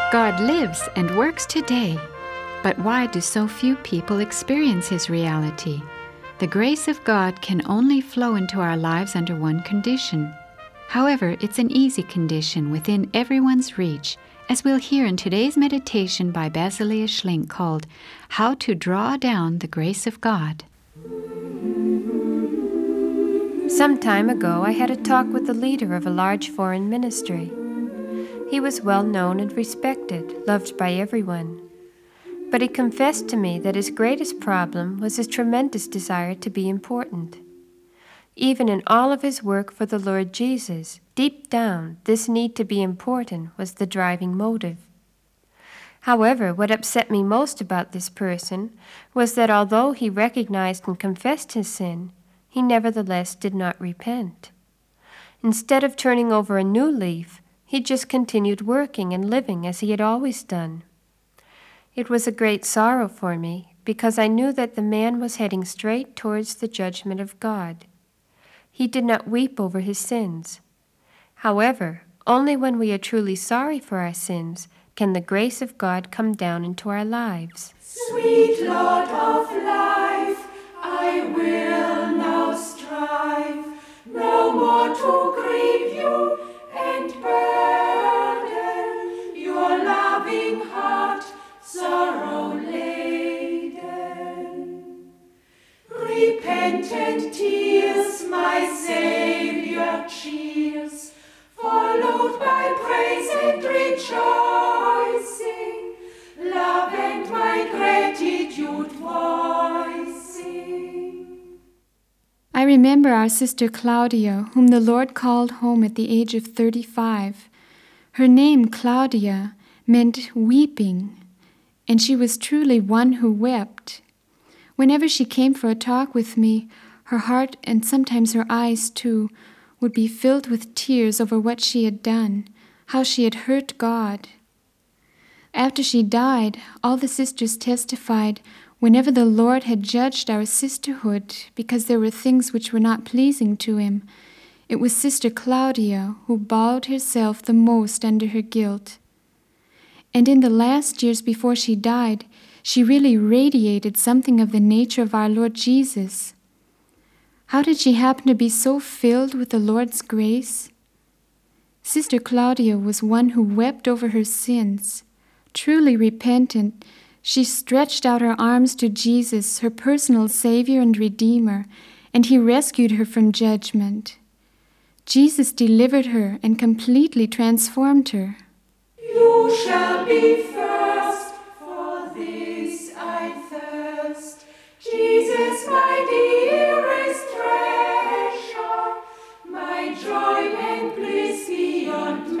God lives and works today. But why do so few people experience His reality? The grace of God can only flow into our lives under one condition. However, it's an easy condition within everyone's reach, as we'll hear in today's meditation by Basilia Schlink called How to Draw Down the Grace of God. Some time ago, I had a talk with the leader of a large foreign ministry. He was well known and respected, loved by everyone. But he confessed to me that his greatest problem was his tremendous desire to be important. Even in all of his work for the Lord Jesus, deep down, this need to be important was the driving motive. However, what upset me most about this person was that although he recognized and confessed his sin, he nevertheless did not repent. Instead of turning over a new leaf, he just continued working and living as he had always done. It was a great sorrow for me, because I knew that the man was heading straight towards the judgment of God. He did not weep over his sins. However, only when we are truly sorry for our sins can the grace of God come down into our lives. Sweet Lord of life, I will now strive no more to grieve you and burden your loving heart, sorrow laden. Repentant tears my Savior cheers, followed by praise and rejoicing, love and my gratitude voicing. I remember our sister Claudia, whom the Lord called home at the age of 35. Her name, Claudia, meant weeping, and she was truly one who wept. Whenever she came for a talk with me, her heart, and sometimes her eyes too, would be filled with tears over what she had done, how she had hurt God. After she died, all the sisters testified whenever the Lord had judged our sisterhood because there were things which were not pleasing to Him, it was Sister Claudia who bowed herself the most under her guilt. And in the last years before she died, she really radiated something of the nature of our Lord Jesus. How did she happen to be so filled with the Lord's grace? Sister Claudia was one who wept over her sins. Truly repentant, she stretched out her arms to Jesus, her personal Savior and Redeemer, and He rescued her from judgment. Jesus delivered her and completely transformed her. You shall be first, for this I thirst. Jesus, my dearest treasure, my joy and bliss beyond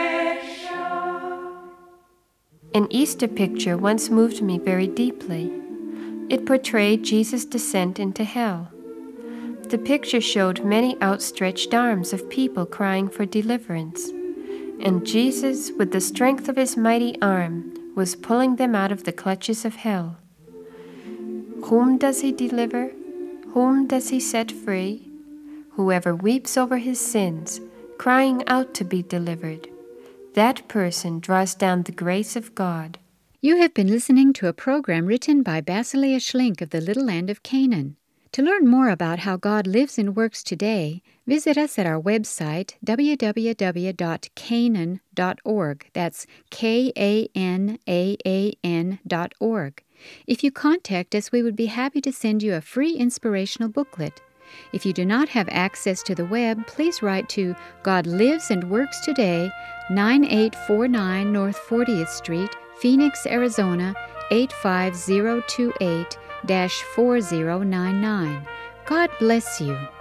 measure. An Easter picture once moved me very deeply. It portrayed Jesus' descent into hell. The picture showed many outstretched arms of people crying for deliverance, and Jesus, with the strength of His mighty arm, was pulling them out of the clutches of hell. Whom does He deliver? Whom does He set free? Whoever weeps over his sins, crying out to be delivered, that person draws down the grace of God. You have been listening to a program written by Basilia Schlink of the Little Land of Canaan. To learn more about how God lives and works today, visit us at our website, www.canaan.org. That's KANAAN.org. If you contact us, we would be happy to send you a free inspirational booklet. If you do not have access to the web, please write to God Lives and Works Today, 9849 North 40th Street, Phoenix, Arizona, 85028-4099. God bless you.